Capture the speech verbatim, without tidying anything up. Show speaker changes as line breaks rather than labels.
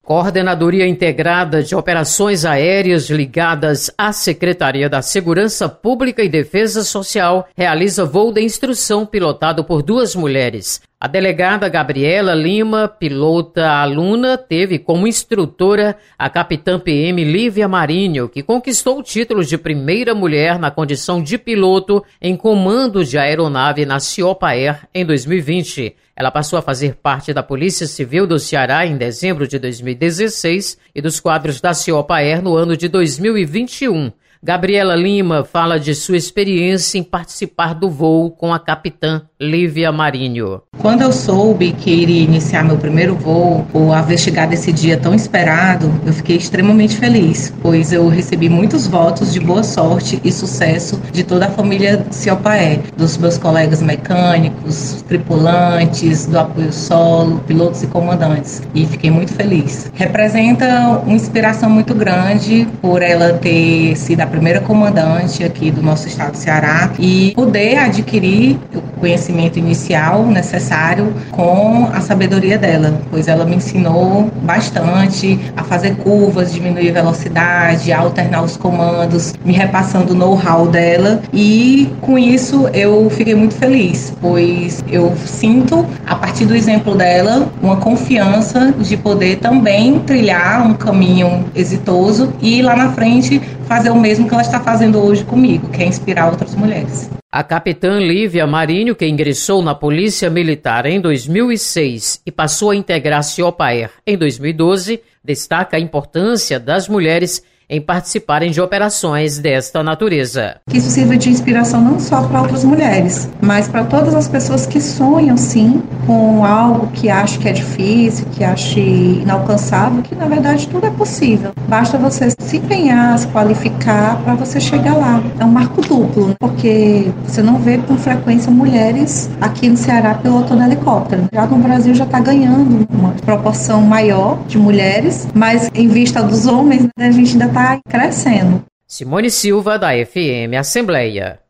Coordenadoria Integrada de Operações Aéreas ligadas à Secretaria da Segurança Pública e Defesa Social realiza voo de instrução pilotado por duas mulheres. A delegada Gabriela Lima, pilota aluna, teve como instrutora a capitã P M Lívia Marinho, que conquistou o título de primeira mulher na condição de piloto em comando de aeronave na Ciopa Air em dois mil e vinte. Ela passou a fazer parte da Polícia Civil do Ceará em dezembro de dois mil e dezesseis e dos quadros da Ciopa Air no ano de dois mil e vinte e um. Gabriela Lima fala de sua experiência em participar do voo com a capitã Lívia Marinho.
Quando eu soube que iria iniciar meu primeiro voo, ou haver chegado esse dia tão esperado, eu fiquei extremamente feliz, pois eu recebi muitos votos de boa sorte e sucesso de toda a família Ciopa Air, dos meus colegas mecânicos, tripulantes, do apoio solo, pilotos e comandantes, e fiquei muito feliz. Representa uma inspiração muito grande por ela ter sido a primeira comandante aqui do nosso estado do Ceará e poder adquirir o conhecimento inicial necessário com a sabedoria dela, pois ela me ensinou bastante a fazer curvas, diminuir a velocidade, a alternar os comandos, me repassando o know-how dela, e com isso eu fiquei muito feliz, pois eu sinto, a partir do exemplo dela, uma confiança de poder também trilhar um caminho exitoso e lá na frente fazer o mesmo que ela está fazendo hoje comigo, que é inspirar outras mulheres.
A capitã Lívia Marinho, que ingressou na Polícia Militar em dois mil e seis e passou a integrar a Ciopa Air em dois mil e doze, destaca a importância das mulheres em participarem de operações desta natureza.
Que isso sirva de inspiração não só para outras mulheres, mas para todas as pessoas que sonham, sim, com algo que acham que é difícil, que acham inalcançável, que na verdade tudo é possível. Basta você se empenhar, se qualificar para você chegar lá. É um marco duplo, porque você não vê com frequência mulheres aqui no Ceará pilotando helicóptero. Já no Brasil já está ganhando uma proporção maior de mulheres, mas em vista dos homens, né, a gente ainda está crescendo.
Simone Silva, da F M Assembleia.